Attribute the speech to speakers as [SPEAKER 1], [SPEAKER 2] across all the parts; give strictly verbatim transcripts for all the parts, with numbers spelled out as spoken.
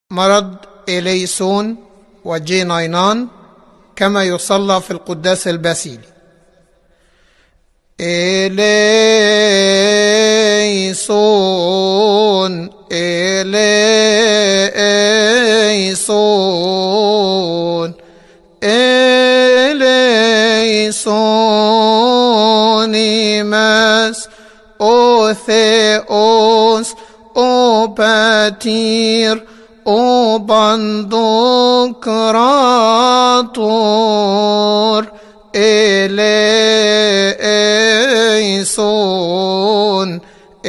[SPEAKER 1] مرض إليسون وجيناينان كما يصلى في القداس الباسيلي. إليسون إليسون إليسون إيماس أو ثيوس أو باتير أو بندقراطور إليسون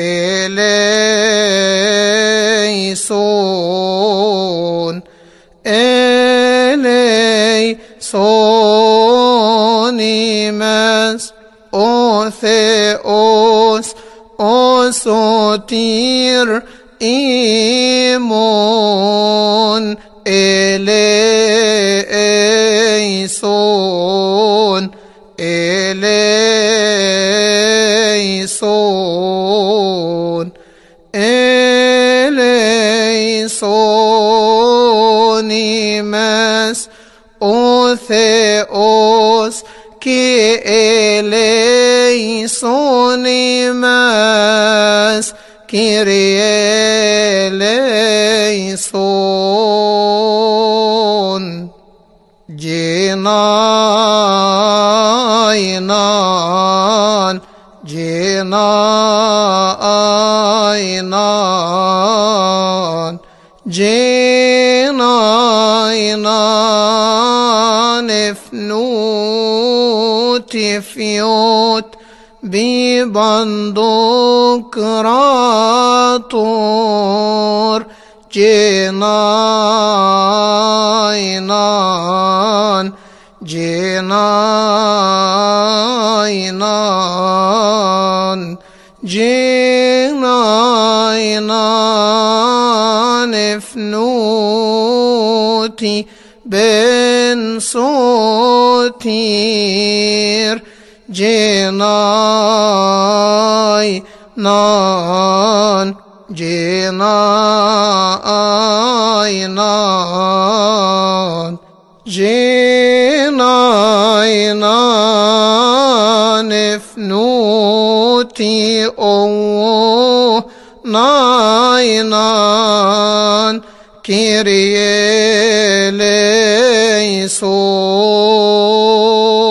[SPEAKER 1] إليسون إليسون إيماس أو ثيوس أو سوتير إيمون إليسون إليسون إليسون إيماس أو ثيوس كي إليسون إيماس كيري إليسون جيناينان جيناينان جيناينان افنوت فيوت ببندقراطور جيناينان جيناينان جيناينان افنوتي بن صوتير جيناينان جيناينان جيناينان افنوتي أو ناينان كيري إليسون.